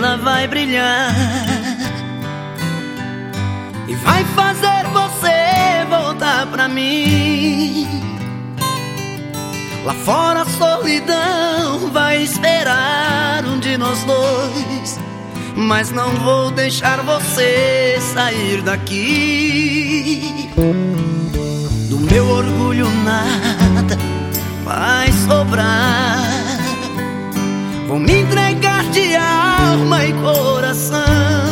estrela vai brilhar e vai fazer você voltar pra mim. Lá fora a solidão vai esperar um de nós dois, mas não vou deixar você sair daqui. Do meu orgulho nada vai sobrar. Vou me entregar de alma e coração,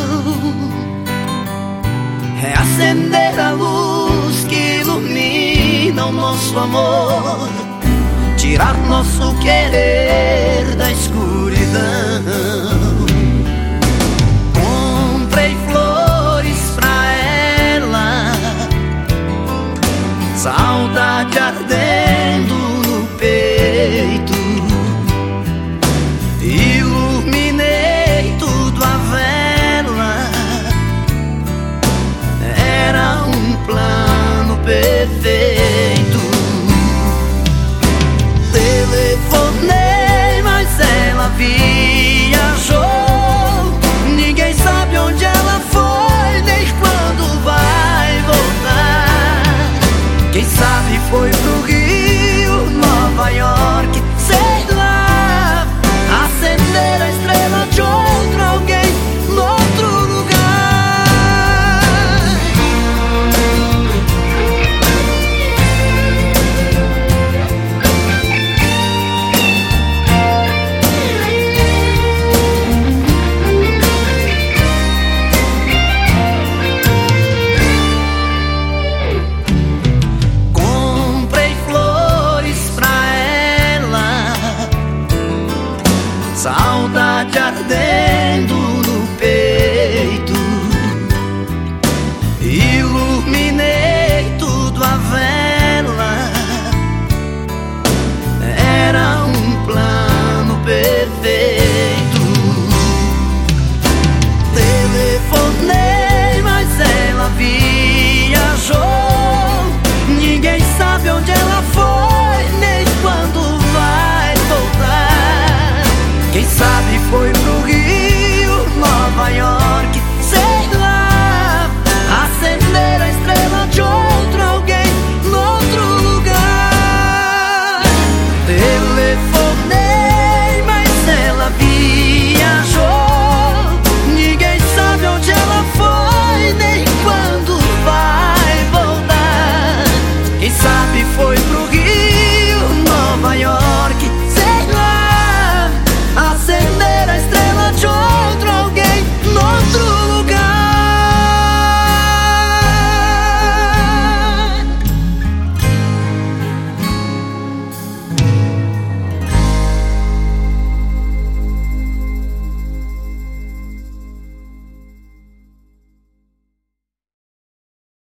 reacender a luz que ilumina o nosso amor, tirar nosso querer da escuridão.